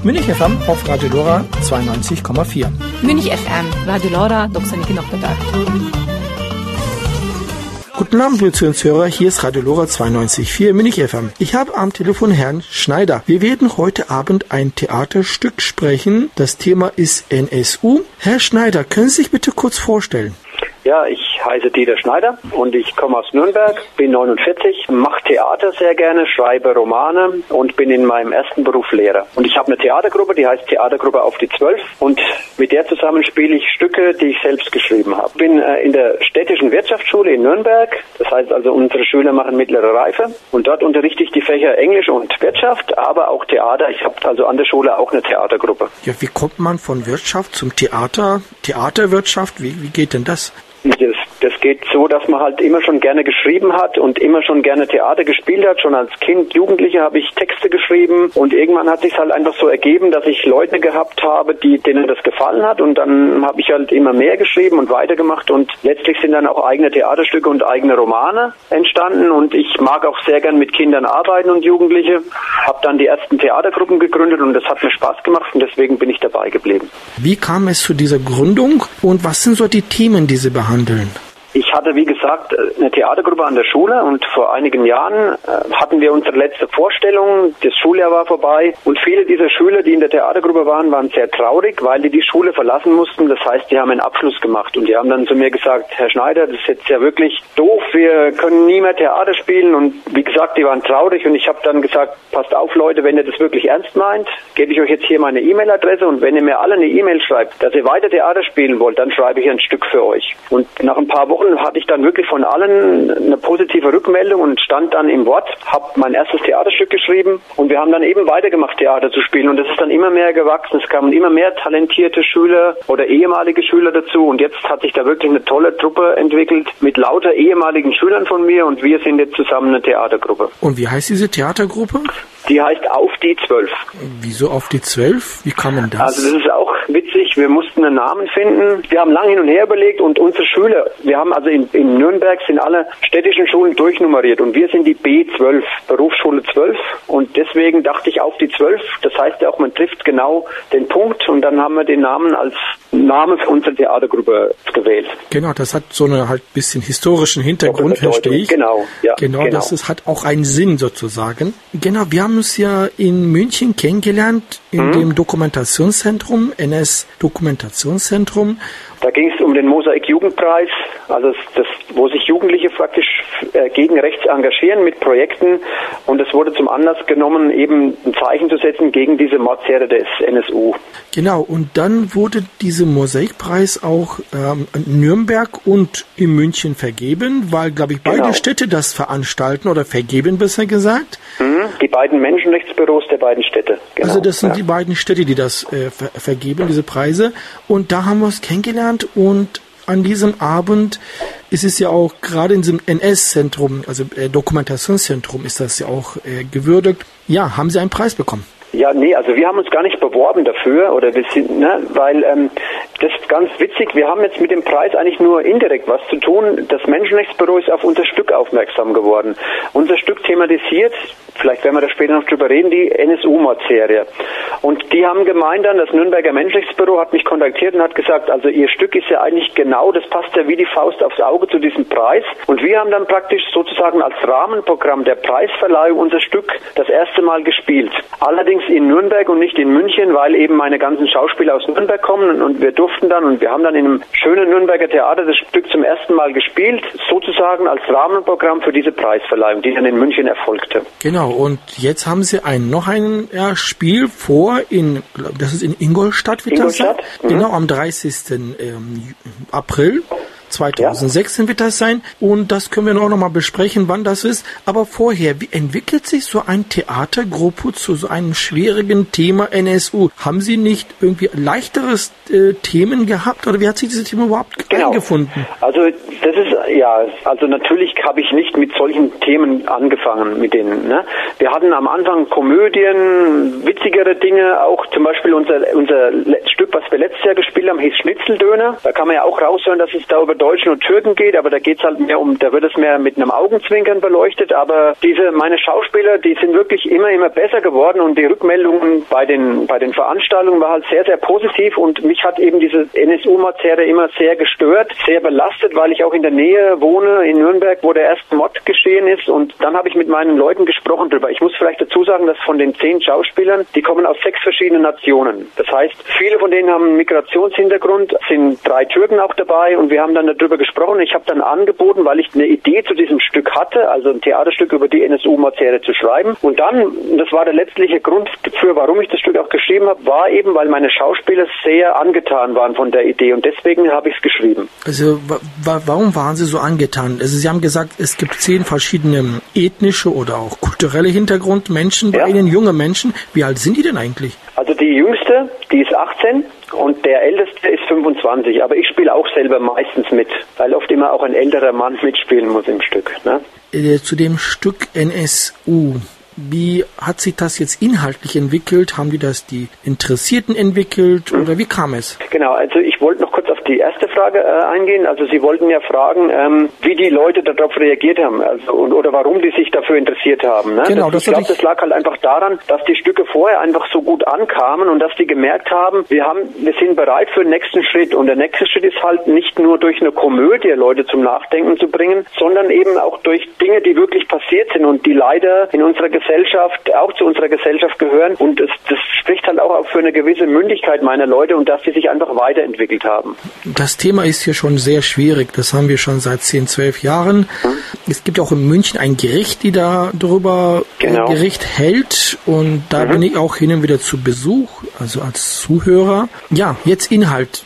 Münich FM auf Radio Lora 92,4. Münich FM, Radio Lora, Dr. Niki Nochteberg. Guten Abend, liebe Zuhörer, hier ist Radio Lora 92,4 Münich FM. Ich habe am Telefon Herrn Schneider. Wir werden heute Abend ein Theaterstück sprechen. Das Thema ist NSU. Herr Schneider, können Sie sich bitte kurz vorstellen? Ja, ich heiße Dieter Schneider und ich komme aus Nürnberg, bin 49, mache Theater sehr gerne, schreibe Romane und bin in meinem ersten Beruf Lehrer. Und ich habe eine Theatergruppe, die heißt Theatergruppe auf die 12 und mit der zusammen spiele ich Stücke, die ich selbst geschrieben habe. Bin in der städtischen Wirtschaftsschule in Nürnberg, das heißt also unsere Schüler machen mittlere Reife und dort unterrichte ich die Fächer Englisch und Wirtschaft, aber auch Theater. Ich habe also an der Schule auch eine Theatergruppe. Ja, wie kommt man von Wirtschaft zum Theater, Theaterwirtschaft? Wie geht denn das? Das geht so, dass man halt immer schon gerne geschrieben hat und immer schon gerne Theater gespielt hat. Schon als Kind, Jugendliche habe ich Texte geschrieben und irgendwann hat sich halt einfach so ergeben, dass ich Leute gehabt habe, denen das gefallen hat und dann habe ich halt immer mehr geschrieben und weitergemacht und letztlich sind dann auch eigene Theaterstücke und eigene Romane entstanden und ich mag auch sehr gern mit Kindern arbeiten und Jugendliche. Habe dann die ersten Theatergruppen gegründet und das hat mir Spaß gemacht und deswegen bin ich dabei geblieben. Wie kam es zu dieser Gründung und was sind so die Themen, die Sie behandeln? Ich hatte, wie gesagt, eine Theatergruppe an der Schule und vor einigen Jahren hatten wir unsere letzte Vorstellung. Das Schuljahr war vorbei und viele dieser Schüler, die in der Theatergruppe waren sehr traurig, weil die Schule verlassen mussten. Das heißt, die haben einen Abschluss gemacht und die haben dann zu mir gesagt, Herr Schneider, das ist jetzt ja wirklich doof, wir können nie mehr Theater spielen und wie gesagt, die waren traurig und ich habe dann gesagt, passt auf Leute, wenn ihr das wirklich ernst meint, gebe ich euch jetzt hier meine E-Mail-Adresse und wenn ihr mir alle eine E-Mail schreibt, dass ihr weiter Theater spielen wollt, dann schreibe ich ein Stück für euch. Und nach ein paar Wochen hatte ich dann wirklich von allen eine positive Rückmeldung und stand dann im Wort, habe mein erstes Theaterstück geschrieben und wir haben dann eben weitergemacht, Theater zu spielen und das ist dann immer mehr gewachsen. Es kamen immer mehr talentierte Schüler oder ehemalige Schüler dazu und jetzt hat sich da wirklich eine tolle Truppe entwickelt mit lauter ehemaligen Schülern von mir und wir sind jetzt zusammen eine Theatergruppe. Und wie heißt diese Theatergruppe? Die heißt Auf die 12. Wieso Auf die 12? Wie kam denn das? Also das ist auch witzig. Wir mussten einen Namen finden. Wir haben lange hin und her überlegt und unsere Schüler, wir haben also in Nürnberg sind alle städtischen Schulen durchnummeriert und wir sind die B12, Berufsschule 12 und deswegen dachte ich Auf die 12. Das heißt ja auch, man trifft genau den Punkt und dann haben wir den Namen als Name für unsere Theatergruppe gewählt. Genau, das hat so eine halt bisschen historischen Hintergrund, verstehe ich. Genau, ja. Genau, das hat auch einen Sinn sozusagen. Genau, wir haben uns ja in München kennengelernt, in dem Dokumentationszentrum, NS-Dokumentationszentrum. Da ging es um den Mosaik-Jugendpreis, also das, wo sich Jugendliche praktisch gegen rechts engagieren mit Projekten und es wurde zum Anlass genommen, eben ein Zeichen zu setzen gegen diese Mordserie des NSU. Genau, und dann wurde dieser Mosaikpreis auch in Nürnberg und in München vergeben, weil, glaube ich, beide Städte das veranstalten oder vergeben, besser gesagt. Die beiden Menschenrechtsbüros der beiden Städte. Genau. Also das sind die beiden Städte, die das vergeben, diese Preise. Und da haben wir uns kennengelernt und an diesem Abend ist es ja auch gerade in diesem NS-Zentrum, also Dokumentationszentrum ist das ja auch gewürdigt. Ja, haben Sie einen Preis bekommen? Ja, nee, also wir haben uns gar nicht beworben dafür oder wir sind, weil das ist ganz witzig, wir haben jetzt mit dem Preis eigentlich nur indirekt was zu tun. Das Menschenrechtsbüro ist auf unser Stück aufmerksam geworden. Unser Stück thematisiert, vielleicht werden wir da später noch drüber reden, die NSU-Mordserie. Und die haben gemeint dann, das Nürnberger Menschenrechtsbüro hat mich kontaktiert und hat gesagt, also ihr Stück ist ja eigentlich genau, das passt ja wie die Faust aufs Auge zu diesem Preis. Und wir haben dann praktisch sozusagen als Rahmenprogramm der Preisverleihung unser Stück das erste Mal gespielt. Allerdings in Nürnberg und nicht in München, weil eben meine ganzen Schauspieler aus Nürnberg kommen und wir durften dann und wir haben dann in einem schönen Nürnberger Theater das Stück zum ersten Mal gespielt, sozusagen als Rahmenprogramm für diese Preisverleihung, die dann in München erfolgte. Genau, und jetzt haben Sie noch ein Spiel vor, das ist in Ingolstadt, wird das sein? Genau, am 30. April. 2016 wird das sein und das können wir auch noch mal besprechen, wann das ist. Aber vorher, wie entwickelt sich so eine Theatergruppe zu so einem schwierigen Thema NSU? Haben Sie nicht irgendwie leichteres Themen gehabt oder wie hat sich dieses Thema überhaupt eingefunden? Also das ist, also natürlich habe ich nicht mit solchen Themen angefangen mit denen. Ne? Wir hatten am Anfang Komödien, witzige lustigere Dinge, auch zum Beispiel unser Stück, was wir letztes Jahr gespielt haben, hieß Schnitzeldöner. Da kann man ja auch raushören, dass es da über Deutschen und Türken geht, aber da geht's halt mehr da wird es mehr mit einem Augenzwinkern beleuchtet, aber meine Schauspieler, die sind wirklich immer besser geworden und die Rückmeldungen bei den Veranstaltungen war halt sehr, sehr positiv und mich hat eben diese NSU-Mordserie immer sehr gestört, sehr belastet, weil ich auch in der Nähe wohne, in Nürnberg, wo der erste Mord geschehen ist und dann habe ich mit meinen Leuten gesprochen drüber. Ich muss vielleicht dazu sagen, dass von den 10 Schauspielern, die kommen aus 6 verschiedenen Nationen. Das heißt, viele von denen haben einen Migrationshintergrund, sind 3 Türken auch dabei und wir haben dann darüber gesprochen. Ich habe dann angeboten, weil ich eine Idee zu diesem Stück hatte, also ein Theaterstück über die NSU-Mordserie zu schreiben. Und dann, das war der letztliche Grund dafür, warum ich das Stück auch geschrieben habe, war eben, weil meine Schauspieler sehr angetan waren von der Idee und deswegen habe ich es geschrieben. Also warum waren Sie so angetan? Also Sie haben gesagt, es gibt 10 verschiedene ethnische oder auch kulturelle Hintergrundmenschen bei Ihnen, junge Menschen. Wie alt sind die denn eigentlich? Also die Jüngste, die ist 18 und der Älteste ist 25. Aber ich spiele auch selber meistens mit, weil oft immer auch ein älterer Mann mitspielen muss im Stück. Ne? Zu dem Stück NSU. Wie hat sich das jetzt inhaltlich entwickelt? Haben die Interessierten entwickelt oder wie kam es? Genau, also ich wollte noch kurz auf die erste Frage eingehen. Also Sie wollten ja fragen, wie die Leute darauf reagiert haben oder warum die sich dafür interessiert haben. Ne? Genau, ich glaube, das lag halt einfach daran, dass die Stücke vorher einfach so gut ankamen und dass die gemerkt haben, wir sind bereit für den nächsten Schritt. Und der nächste Schritt ist halt nicht nur durch eine Komödie Leute zum Nachdenken zu bringen, sondern eben auch durch Dinge, die wirklich passiert sind und die leider in unserer auch zu unserer Gesellschaft gehören und das spricht halt auch für eine gewisse Mündigkeit meiner Leute und dass sie sich einfach weiterentwickelt haben. Das Thema ist hier schon sehr schwierig, das haben wir schon seit 10, 12 Jahren. Es gibt ja auch in München ein Gericht, die da darüber Gericht hält und da bin ich auch hin und wieder zu Besuch, also als Zuhörer. Ja, jetzt Inhalt.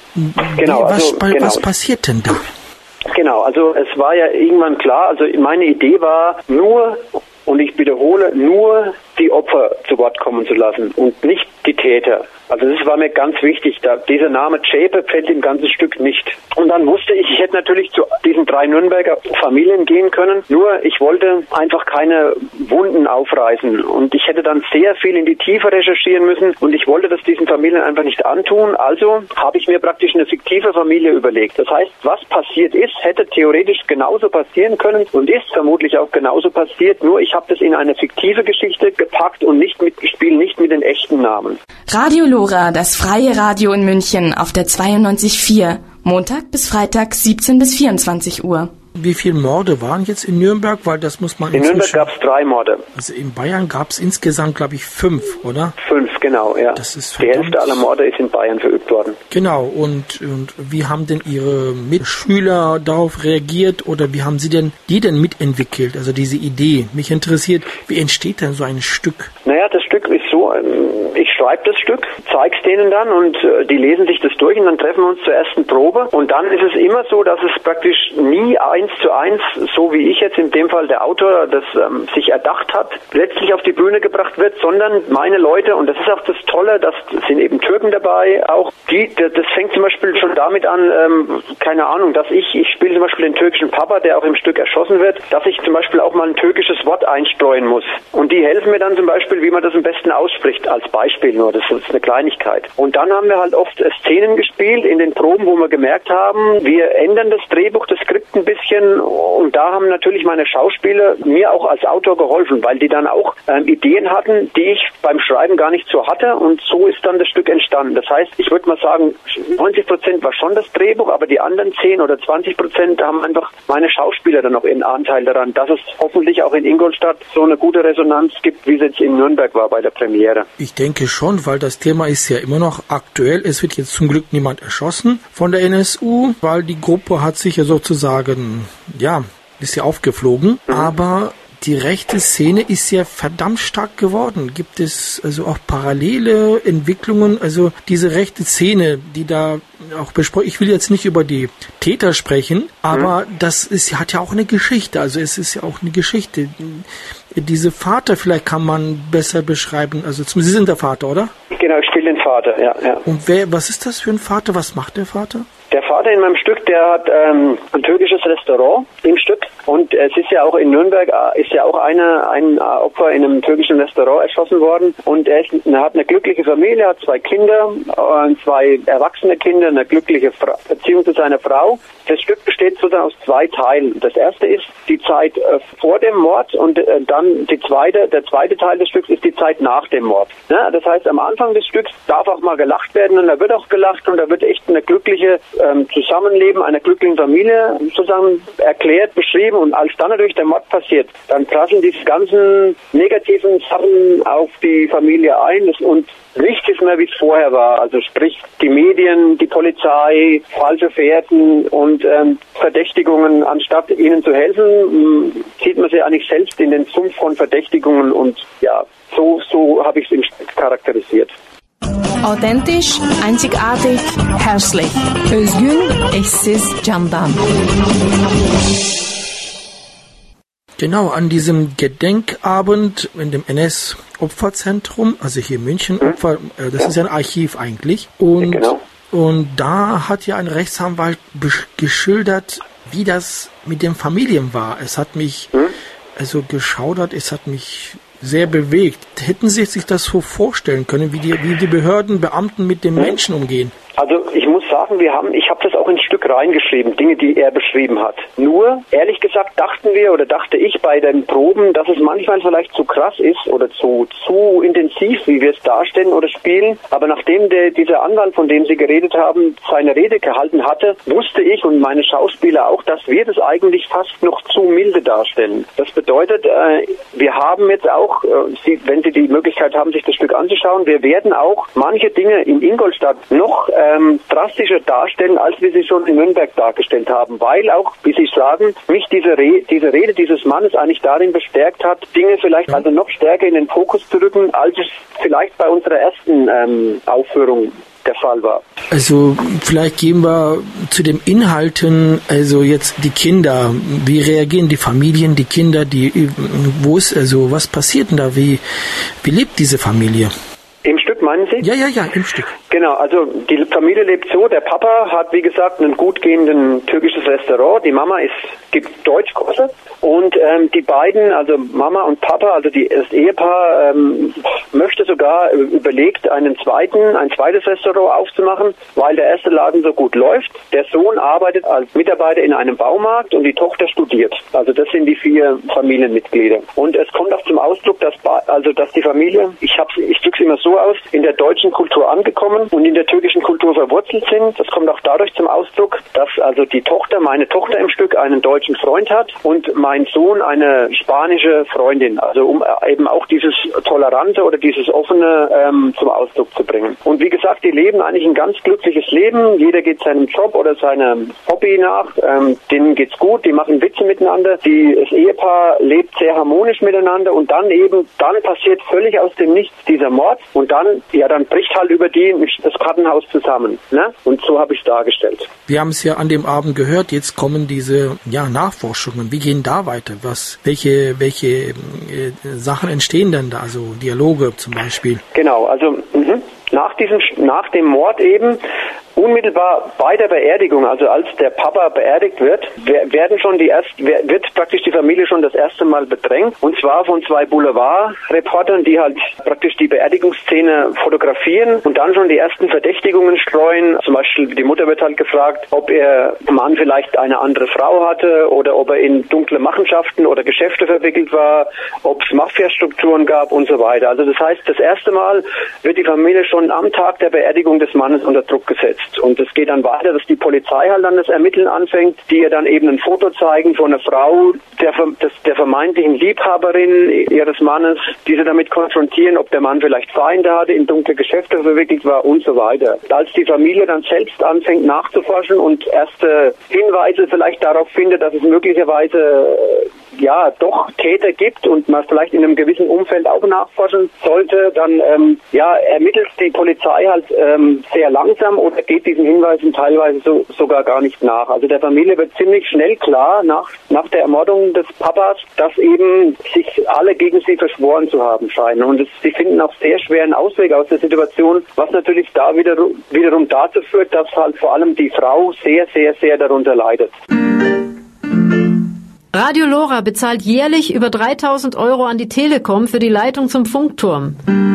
Was passiert denn da? Genau, also es war ja irgendwann klar, also meine Idee war nur, und ich wiederhole, nur die Opfer zu Wort kommen zu lassen und nicht die Täter. Also das war mir ganz wichtig. Dieser Name Zschäpe fällt im ganzen Stück nicht. Und dann wusste ich hätte natürlich zu diesen 3 Nürnberger Familien gehen können. Nur ich wollte einfach keine Wunden aufreißen. Und ich hätte dann sehr viel in die Tiefe recherchieren müssen. Und ich wollte das diesen Familien einfach nicht antun. Also habe ich mir praktisch eine fiktive Familie überlegt. Das heißt, was passiert ist, hätte theoretisch genauso passieren können und ist vermutlich auch genauso passiert. Nur ich habe das in eine fiktive Geschichte gepackt und nicht mit den echten Namen. Radio Lora, das freie Radio in München auf der 92.4, Montag bis Freitag 17 bis 24 Uhr. Wie viele Morde waren jetzt in Nürnberg? Weil das muss man in Nürnberg gab es 3 Morde. Also in Bayern gab es insgesamt, glaube ich, 5, oder? 5, genau, ja. Das ist die Hälfte aller Morde ist in Bayern verübt worden. Genau, und wie haben denn Ihre Mitschüler darauf reagiert oder wie haben die denn mitentwickelt? Also diese Idee. Mich interessiert, wie entsteht denn so ein Stück? Naja, das Stück ist so, ich schreibe das Stück, zeig's denen dann und die lesen sich das durch und dann treffen wir uns zur ersten Probe und dann ist es immer so, dass es praktisch nie 1:1, so wie ich jetzt in dem Fall der Autor das sich erdacht hat, letztlich auf die Bühne gebracht wird, sondern meine Leute, und das ist auch das Tolle, das sind eben Türken dabei, auch das fängt zum Beispiel schon damit an, keine Ahnung, dass ich spiele zum Beispiel den türkischen Papa, der auch im Stück erschossen wird, dass ich zum Beispiel auch mal ein türkisches Wort einstreuen muss. Und die helfen mir dann zum Beispiel, wie man das am besten ausspricht, als Beispiel nur, das ist eine Kleinigkeit. Und dann haben wir halt oft Szenen gespielt in den Proben, wo wir gemerkt haben, wir ändern das Drehbuch, das Skript ein bisschen und da haben natürlich meine Schauspieler mir auch als Autor geholfen, weil die dann auch Ideen hatten, die ich beim Schreiben gar nicht so hatte und so ist dann das Stück entstanden. Das heißt, ich würde mal sagen, 90% war schon das Drehbuch, aber die anderen 10 oder 20% haben einfach meine Schauspieler dann noch ihren Anteil daran, dass es hoffentlich auch in Ingolstadt so eine gute Resonanz gibt, wie es jetzt in Nürnberg war bei der Premiere. Ich denke schon, weil das Thema ist ja immer noch aktuell. Es wird jetzt zum Glück niemand erschossen von der NSU, weil die Gruppe hat sich ja sozusagen, ist ja aufgeflogen, aber die rechte Szene ist ja verdammt stark geworden. Gibt es also auch parallele Entwicklungen? Also diese rechte Szene, die da auch besprochen, ich will jetzt nicht über die Täter sprechen, aber hat ja auch eine Geschichte. Also es ist ja auch eine Geschichte. Diese Vater, vielleicht kann man besser beschreiben. Also Sie sind der Vater, oder? Genau, ich spiele den Vater, ja. Und was ist das für ein Vater? Was macht der Vater? Der Vater in meinem Stück, der hat ein türkisches Restaurant im Stück. Und es ist ja auch in Nürnberg, ist ja auch ein Opfer in einem türkischen Restaurant erschossen worden. Und er hat eine glückliche Familie, hat 2 Kinder, 2 erwachsene Kinder, eine glückliche Beziehung zu seiner Frau. Das Stück besteht sozusagen aus 2 Teilen. Das erste ist die Zeit vor dem Mord und dann der zweite Teil des Stücks ist die Zeit nach dem Mord. Ja, das heißt, am Anfang des Stücks darf auch mal gelacht werden und da wird auch gelacht und da wird echt eine glückliche Zusammenleben einer glücklichen Familie sozusagen erklärt, beschrieben und als dann natürlich der Mord passiert, dann prasseln diese ganzen negativen Sachen auf die Familie ein und nichts ist mehr, wie es vorher war. Also sprich die Medien, die Polizei, falsche Fährten und Verdächtigungen. Anstatt ihnen zu helfen, zieht man sie eigentlich selbst in den Sumpf von Verdächtigungen und ja, so habe ich es im Stück charakterisiert. Authentisch, einzigartig, herzlich. Özgün, eşsiz, candan. Genau, an diesem Gedenkabend in dem NS-Opferzentrum, also hier in München, das ist ja ein Archiv eigentlich. Und, genau. Und da hat ja ein Rechtsanwalt geschildert, wie das mit den Familien war. Es hat mich also geschaudert, es hat mich sehr bewegt. Hätten Sie sich das so vorstellen können, wie die Behörden, Beamten mit den Menschen umgehen? Also ich muss sagen, ich habe das auch ins Stück reingeschrieben, Dinge, die er beschrieben hat. Nur, ehrlich gesagt, dachte ich bei den Proben, dass es manchmal vielleicht zu krass ist oder zu intensiv, wie wir es darstellen oder spielen. Aber nachdem dieser Anwalt, von dem Sie geredet haben, seine Rede gehalten hatte, wusste ich und meine Schauspieler auch, dass wir das eigentlich fast noch zu milde darstellen. Das bedeutet, wir haben jetzt auch, wenn Sie die Möglichkeit haben, sich das Stück anzuschauen, wir werden auch manche Dinge in Ingolstadt noch drastischer darstellen, als wir sie schon in Nürnberg dargestellt haben, weil auch, wie Sie sagen, mich diese Rede dieses Mannes eigentlich darin bestärkt hat, Dinge vielleicht also noch stärker in den Fokus zu rücken, als es vielleicht bei unserer ersten Aufführung der Fall war. Also vielleicht gehen wir zu den Inhalten, also jetzt die Kinder, wie reagieren die Familien, die Kinder, was passiert denn da, wie lebt diese Familie? Im Stück meinen Sie? Ja, im Stück. Genau, also die Familie lebt so, der Papa hat, wie gesagt, ein gut gehenden türkisches Restaurant, die Mama gibt Deutschkurse und die beiden, also Mama und Papa, also das Ehepaar möchte sogar überlegt, ein zweites Restaurant aufzumachen, weil der erste Laden so gut läuft. Der Sohn arbeitet als Mitarbeiter in einem Baumarkt und die Tochter studiert. Also das sind die 4 Familienmitglieder. Und es kommt auch zum Ausdruck, dass die Familie, ich drücke es immer so aus, in der deutschen Kultur angekommen und in der türkischen Kultur verwurzelt sind. Das kommt auch dadurch zum Ausdruck, dass also meine Tochter im Stück einen deutschen Freund hat und mein Sohn eine spanische Freundin. Also um eben auch dieses Tolerante oder dieses Offene zum Ausdruck zu bringen. Und wie gesagt, die leben eigentlich ein ganz glückliches Leben. Jeder geht seinem Job oder seinem Hobby nach. Denen geht's gut, die machen Witze miteinander. Das Ehepaar lebt sehr harmonisch miteinander und dann passiert völlig aus dem Nichts dieser Mord und dann bricht halt über das Kartenhaus zusammen. Ne? Und so habe ich es dargestellt. Wir haben es ja an dem Abend gehört, jetzt kommen diese Nachforschungen. Wie gehen da weiter? Welche Sachen entstehen denn da? Also Dialoge zum Beispiel? Genau, also nach dem Mord eben, unmittelbar bei der Beerdigung, also als der Papa beerdigt wird, wird praktisch die Familie schon das erste Mal bedrängt. Und zwar von 2 Boulevardreportern, die halt praktisch die Beerdigungsszene fotografieren und dann schon die ersten Verdächtigungen streuen. Zum Beispiel die Mutter wird halt gefragt, ob ihr Mann vielleicht eine andere Frau hatte oder ob er in dunkle Machenschaften oder Geschäfte verwickelt war, ob es Mafia-Strukturen gab und so weiter. Also das heißt, das erste Mal wird die Familie schon am Tag der Beerdigung des Mannes unter Druck gesetzt. Und es geht dann weiter, dass die Polizei halt dann das Ermitteln anfängt, die ihr dann eben ein Foto zeigen von einer Frau, der vermeintlichen Liebhaberin ihres Mannes, die sie damit konfrontieren, ob der Mann vielleicht Feinde hatte, in dunkle Geschäfte verwickelt war und so weiter. Als die Familie dann selbst anfängt nachzuforschen und erste Hinweise vielleicht darauf findet, dass es möglicherweise doch Täter gibt und man vielleicht in einem gewissen Umfeld auch nachforschen sollte, dann ermittelt die Polizei halt sehr langsam oder geht diesen Hinweisen teilweise sogar gar nicht nach. Also der Familie wird ziemlich schnell klar nach der Ermordung des Papas, dass eben sich alle gegen sie verschworen zu haben scheinen. Und sie finden auch sehr schweren Ausweg aus der Situation, was natürlich da wiederum dazu führt, dass halt vor allem die Frau sehr, sehr, sehr darunter leidet. Radio Lora bezahlt jährlich über 3.000 € an die Telekom für die Leitung zum Funkturm.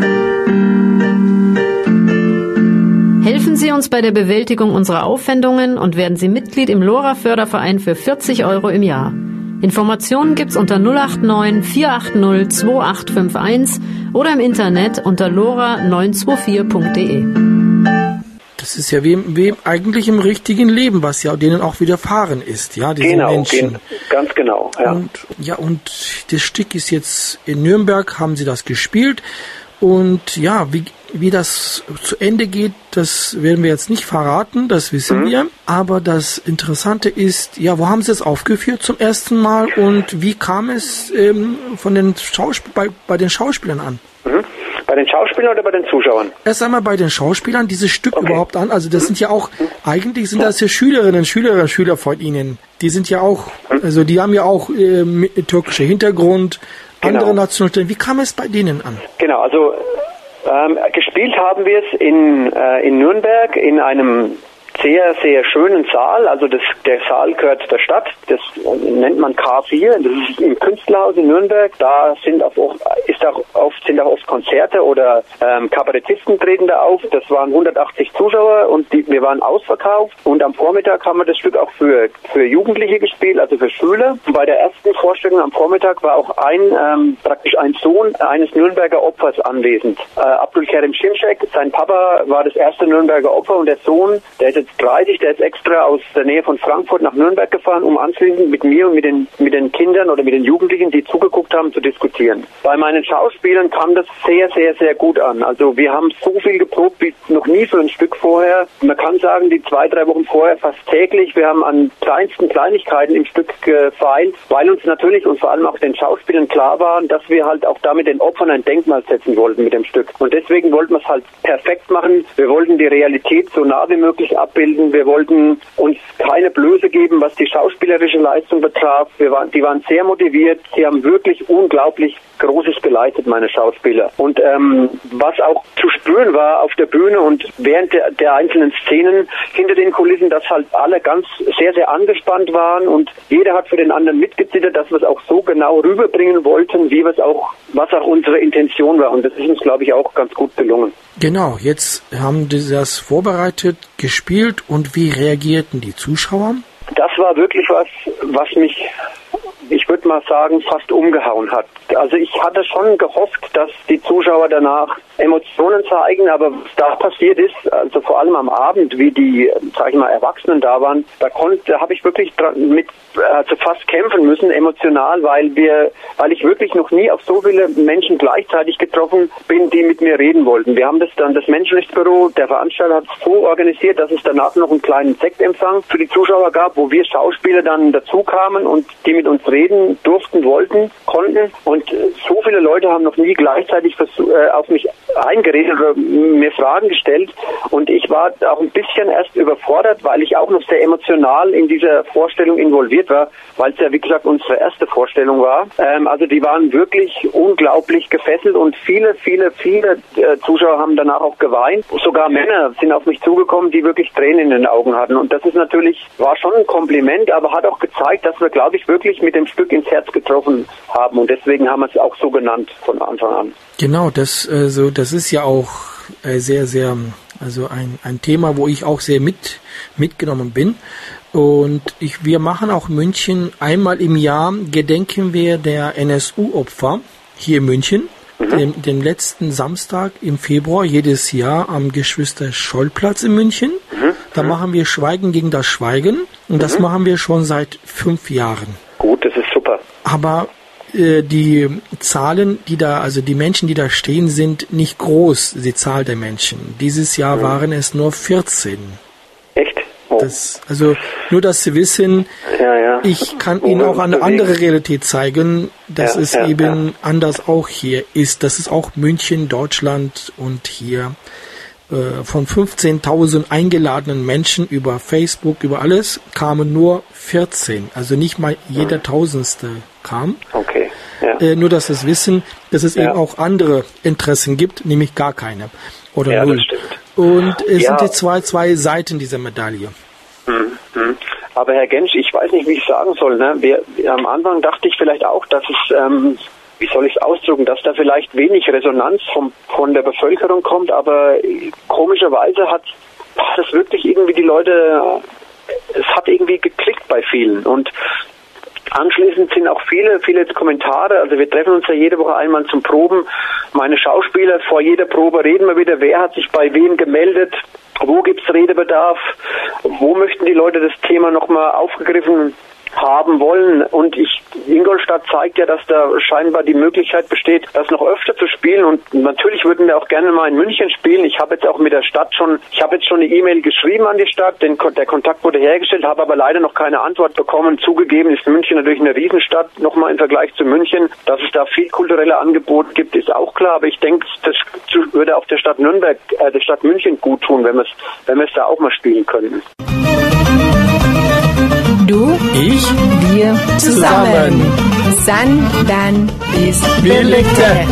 Helfen Sie uns bei der Bewältigung unserer Aufwendungen und werden Sie Mitglied im Lora-Förderverein für 40 € im Jahr. Informationen gibt's unter 089 480 2851 oder im Internet unter lora924.de. Das ist ja wie eigentlich im richtigen Leben, was ja denen auch widerfahren ist, ja, diese Menschen. Ganz genau, ja. Und das Stück ist jetzt in Nürnberg, haben sie das gespielt. Und ja, wie das zu Ende geht, das werden wir jetzt nicht verraten, das wissen wir. Aber das Interessante ist, ja, wo haben sie es aufgeführt zum ersten Mal und wie kam es von den bei den Schauspielern an? Bei den Schauspielern oder bei den Zuschauern? Erst einmal bei den Schauspielern dieses Stück überhaupt an. Also das sind ja auch, eigentlich sind das ja Schüler von Ihnen. Die sind ja auch, also die haben ja auch türkischer Hintergrund, andere Nationalitäten. Wie kam es bei denen an? Genau, also gespielt haben wir es in Nürnberg in einem sehr, sehr schönen Saal. Also der Saal gehört der Stadt. Das nennt man K4. Das ist im Künstlerhaus in Nürnberg. Da sind auch oft Konzerte oder Kabarettisten treten da auf. Das waren 180 Zuschauer und wir waren ausverkauft. Und am Vormittag haben wir das Stück auch für Jugendliche gespielt, also für Schüler. Und bei der ersten Vorstellung am Vormittag war auch praktisch ein Sohn eines Nürnberger Opfers anwesend. Abdülkerim Şimşek. Sein Papa war das erste Nürnberger Opfer und der Sohn, der ist jetzt 30, der ist extra aus der Nähe von Frankfurt nach Nürnberg gefahren, um anschließend mit mir und mit den Kindern oder mit den Jugendlichen, die zugeguckt haben, zu diskutieren. Bei meinen Schauspielern kam das sehr, sehr, sehr gut an. Also wir haben so viel geprobt wie noch nie für ein Stück vorher. Man kann sagen, die 2-3 Wochen vorher fast täglich. Wir haben an kleinsten Kleinigkeiten im Stück gefeilt, weil uns natürlich und vor allem auch den Schauspielern klar waren, dass wir halt auch damit den Opfern ein Denkmal setzen wollten mit dem Stück. Und deswegen wollten wir es halt perfekt machen. Wir wollten die Realität so nah wie möglich abbilden. Wir wollten uns keine Blöße geben, was die schauspielerische Leistung betraf. Die waren sehr motiviert. Sie haben wirklich unglaublich Großes geleistet, meine Schauspieler. Und was auch zu spüren war auf der Bühne und während der einzelnen Szenen hinter den Kulissen, dass halt alle ganz sehr, sehr angespannt waren und jeder hat für den anderen mitgezittert, dass wir es auch so genau rüberbringen wollten, wie wir es auch, was auch unsere Intention war. Und das ist uns, glaube ich, auch ganz gut gelungen. Genau, jetzt haben die das vorbereitet, gespielt und wie reagierten die Zuschauer? Das war wirklich was mich, ich würde mal sagen, fast umgehauen hat. Also ich hatte schon gehofft, dass die Zuschauer danach Emotionen zeigen, aber was da passiert ist, also vor allem am Abend, wie die, sag ich mal, Erwachsenen da waren, da habe ich wirklich fast kämpfen müssen, emotional, weil ich wirklich noch nie auf so viele Menschen gleichzeitig getroffen bin, die mit mir reden wollten. Wir haben das Menschenrechtsbüro, der Veranstalter hat es so organisiert, dass es danach noch einen kleinen Sektempfang für die Zuschauer gab, wo wir Schauspieler dann dazu kamen und die mit uns reden durften, konnten. Und so viele Leute haben noch nie gleichzeitig auf mich eingeredet oder mir Fragen gestellt. Und ich war auch ein bisschen erst überfordert, weil ich auch noch sehr emotional in dieser Vorstellung involviert war, weil es ja, wie gesagt, unsere erste Vorstellung war. Also die waren wirklich unglaublich gefesselt und viele Zuschauer haben danach auch geweint. Sogar Männer sind auf mich zugekommen, die wirklich Tränen in den Augen hatten. Und das ist war schon ein Kompliment, aber hat auch gezeigt, dass wir, glaube ich, wirklich mit dem Stück ins Herz getroffen haben. Und deswegen haben wir es auch so genannt von Anfang an. Genau, das ist ja auch sehr, sehr, also ein Thema, wo ich auch sehr mitgenommen bin. Und wir machen auch in München einmal im Jahr, gedenken wir der NSU-Opfer hier in München. Dem letzten Samstag im Februar jedes Jahr am Geschwister-Scholl-Platz in München. Da machen wir Schweigen gegen das Schweigen und das machen wir schon seit 5 Jahren. Gut, das ist super. Aber die Zahlen, die Menschen, die da stehen, sind nicht groß, die Zahl der Menschen. Dieses Jahr waren es nur 14. Echt? Oh. Nur, dass Sie wissen, ich kann Ihnen auch eine andere Realität zeigen, dass es eben anders auch hier ist. Das ist auch München, Deutschland und hier von 15.000 eingeladenen Menschen über Facebook, über alles, kamen nur 14. Also nicht mal jeder Tausendste kam. Okay. Ja. Nur, dass Sie es wissen, dass es eben auch andere Interessen gibt, nämlich gar keine. Oder null. Das stimmt. Und es sind die zwei Seiten dieser Medaille. Aber Herr Gensch, ich weiß nicht, wie ich sagen soll. Ne? Am Anfang dachte ich vielleicht auch, dass es, wie soll ich es ausdrücken, dass da vielleicht wenig Resonanz von der Bevölkerung kommt, aber komischerweise hat das wirklich irgendwie die Leute, es hat irgendwie geklickt bei vielen. Und anschließend sind auch viele Kommentare, also wir treffen uns ja jede Woche einmal zum Proben. Meine Schauspieler, vor jeder Probe reden wir wieder, wer hat sich bei wem gemeldet, wo gibt's Redebedarf, wo möchten die Leute das Thema nochmal aufgegriffen haben wollen. Und Ingolstadt zeigt ja, dass da scheinbar die Möglichkeit besteht, das noch öfter zu spielen. Und natürlich würden wir auch gerne mal in München spielen. Ich habe jetzt auch mit der Stadt schon eine E-Mail geschrieben an die Stadt, der Kontakt wurde hergestellt, habe aber leider noch keine Antwort bekommen. Zugegeben ist München natürlich eine Riesenstadt, nochmal im Vergleich zu München. Dass es da viel kulturelle Angebote gibt, ist auch klar. Aber ich denke, das würde auch der Stadt Nürnberg, der Stadt München gut tun, wenn wir es da auch mal spielen könnten. Du, ich, wir, zusammen. San, dann, ist Bildete.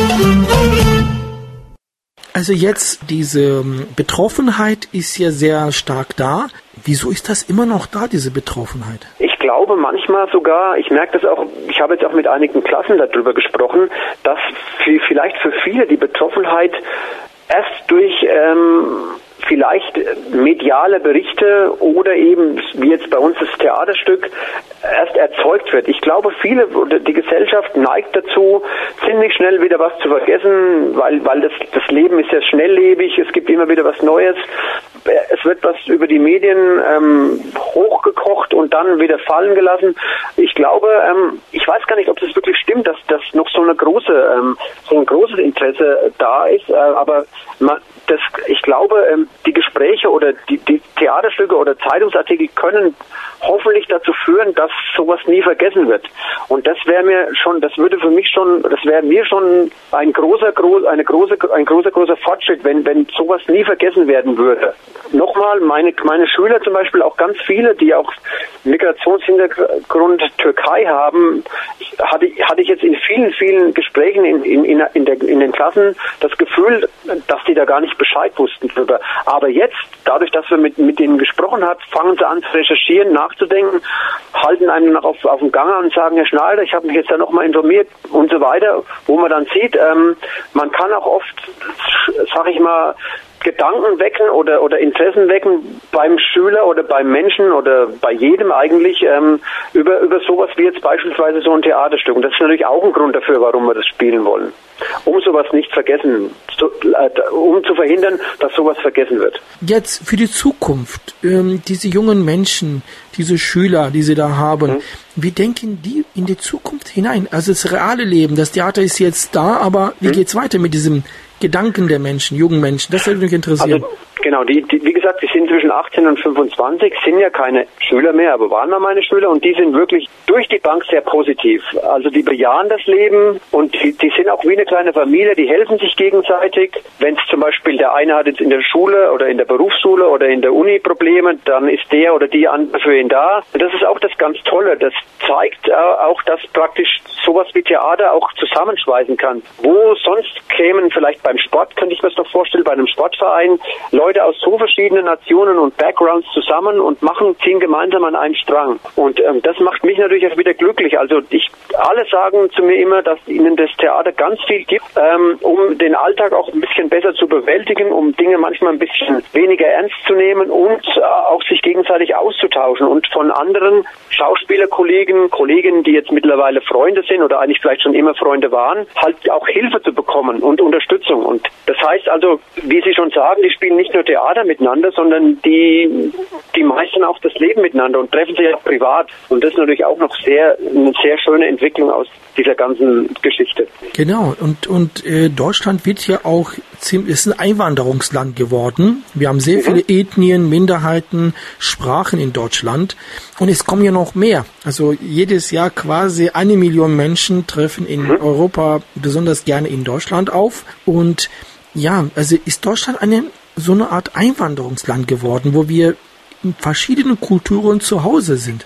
Also jetzt, diese Betroffenheit ist ja sehr stark da. Wieso ist das immer noch da, diese Betroffenheit? Ich glaube manchmal sogar, ich merke das auch, ich habe jetzt auch mit einigen Klassen darüber gesprochen, dass vielleicht für viele die Betroffenheit erst durch vielleicht mediale Berichte oder eben, wie jetzt bei uns das Theaterstück, erst erzeugt wird. Ich glaube, viele oder die Gesellschaft neigt dazu, ziemlich schnell wieder was zu vergessen, weil das Leben ist ja schnelllebig, es gibt immer wieder was Neues. Es wird was über die Medien hochgekocht und dann wieder fallen gelassen. Ich glaube, ich weiß gar nicht, ob das wirklich stimmt, dass das noch so ein großes Interesse da ist, aber ich glaube, die Gespräche oder die Theaterstücke oder Zeitungsartikel können hoffentlich dazu führen, dass sowas nie vergessen wird. Und das wäre mir schon ein großer Fortschritt, wenn sowas nie vergessen werden würde. Nochmal, meine Schüler zum Beispiel, auch ganz viele, die auch Migrationshintergrund Türkei haben, hatte ich jetzt in vielen Gesprächen in den Klassen das Gefühl, dass die da gar nicht Bescheid wussten drüber. Aber jetzt, dadurch, dass wir mit denen gesprochen haben, fangen sie an zu recherchieren, nachzudenken, halten einen noch auf dem Gang an und sagen, Herr Schneider, ich habe mich jetzt da nochmal informiert und so weiter, wo man dann sieht, man kann auch oft, sag ich mal, Gedanken wecken oder Interessen wecken beim Schüler oder beim Menschen oder bei jedem eigentlich über sowas wie jetzt beispielsweise so ein Theaterstück. Und das ist natürlich auch ein Grund dafür, warum wir das spielen wollen. Um sowas nicht vergessen, um zu verhindern, dass sowas vergessen wird. Jetzt für die Zukunft, diese jungen Menschen, diese Schüler, die Sie da haben, wie denken die in die Zukunft hinein? Also das reale Leben, das Theater ist jetzt da, aber wie geht's weiter mit diesem Gedanken der Menschen, jungen Menschen? Das würde mich interessieren. Also, genau, wie gesagt, die sind zwischen 18 und 25, sind ja keine Schüler mehr, aber waren mal meine Schüler und die sind wirklich durch die Bank sehr positiv. Also die bejahen das Leben und die sind auch wie eine kleine Familie, die helfen sich gegenseitig. Wenn es zum Beispiel der eine hat jetzt in der Schule oder in der Berufsschule oder in der Uni Probleme, dann ist der oder die andere für ihn da. Und das ist auch das ganz Tolle. Das zeigt auch, dass praktisch sowas wie Theater auch zusammenschweißen kann. Wo sonst kämen vielleicht beim Sport, könnte ich mir das doch vorstellen, bei einem Sportverein, Leute aus so verschiedenen Nationen und Backgrounds zusammen und ziehen gemeinsam an einem Strang. Und das macht mich natürlich auch wieder glücklich. Also alle sagen zu mir immer, dass ihnen das Theater ganz viel gibt, um den Alltag auch ein bisschen besser zu bewältigen, um Dinge manchmal ein bisschen weniger ernst zu nehmen und auch sich gegenseitig auszutauschen und von anderen Schauspielerkollegen, Kolleginnen, die jetzt mittlerweile Freunde sind oder eigentlich vielleicht schon immer Freunde waren, halt auch Hilfe zu bekommen und Unterstützung. Und das heißt also, wie Sie schon sagen, die spielen nicht nur Theater miteinander, sondern die meistern auch das Leben miteinander und treffen sich auch privat. Und das ist natürlich auch noch eine sehr schöne Entwicklung aus dieser ganzen Geschichte. Genau, und Deutschland wird ja auch ist ein Einwanderungsland geworden. Wir haben sehr viele Ethnien, Minderheiten, Sprachen in Deutschland und es kommen ja noch mehr. Also jedes Jahr quasi 1 Million Menschen treffen in Europa besonders gerne in Deutschland auf und ja, also ist Deutschland so eine Art Einwanderungsland geworden, wo wir in verschiedenen Kulturen zu Hause sind.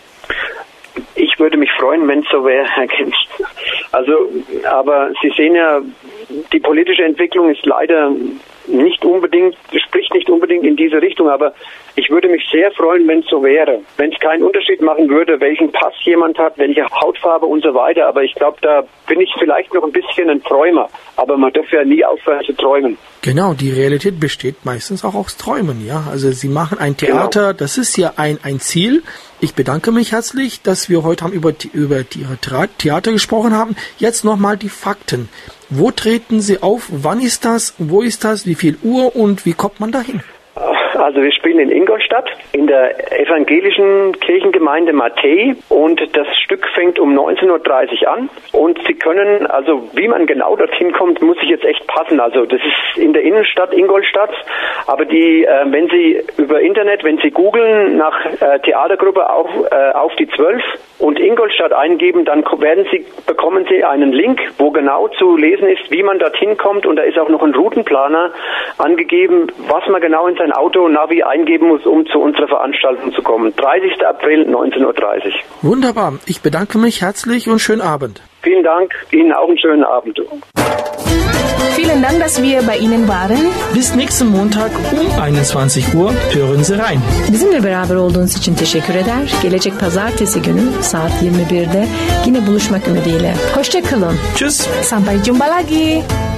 Ich würde mich freuen, wenn es so wäre, Herr Gensch. Also, aber Sie sehen ja, die politische Entwicklung ist leider nicht unbedingt spricht nicht unbedingt in diese Richtung, aber ich würde mich sehr freuen, wenn es so wäre. Wenn es keinen Unterschied machen würde, welchen Pass jemand hat, welche Hautfarbe und so weiter. Aber ich glaube, da bin ich vielleicht noch ein bisschen ein Träumer. Aber man darf ja nie aufhören zu träumen. Genau, die Realität besteht meistens auch aus Träumen, ja. Also Sie machen ein Theater, das ist ja ein Ziel. Ich bedanke mich herzlich, dass wir heute über Theater gesprochen haben. Jetzt nochmal die Fakten. Wo treten Sie auf? Wann ist das? Wo ist das? Wie viel Uhr? Und wie kommt man dahin? Also wir spielen in Ingolstadt, in der evangelischen Kirchengemeinde Matthäi, und das Stück fängt um 19.30 Uhr an, und Sie können, also wie man genau dorthin kommt, muss ich jetzt echt passen. Also das ist in der Innenstadt Ingolstadt, aber wenn Sie über Internet, wenn Sie googeln nach Theatergruppe auf die 12 und Ingolstadt eingeben, dann bekommen Sie einen Link, wo genau zu lesen ist, wie man dorthin kommt, und da ist auch noch ein Routenplaner angegeben, was man genau in sein Auto-Navi eingeben muss, um zu unserer Veranstaltung zu kommen. 30. April, 19.30 Uhr. Wunderbar. Ich bedanke mich herzlich und schönen Abend. Vielen Dank. Ihnen auch einen schönen Abend. Vielen Dank, dass wir bei Ihnen waren. Bis nächsten Montag um 21 Uhr hören Sie rein. Bizimle beraber olduğunuz için teşekkür eder. Gelecek pazartesi günü saat 21'de yine buluşmak ümidiyle. Hoşça kalın. Tschüss. Sampai jumpa lagi.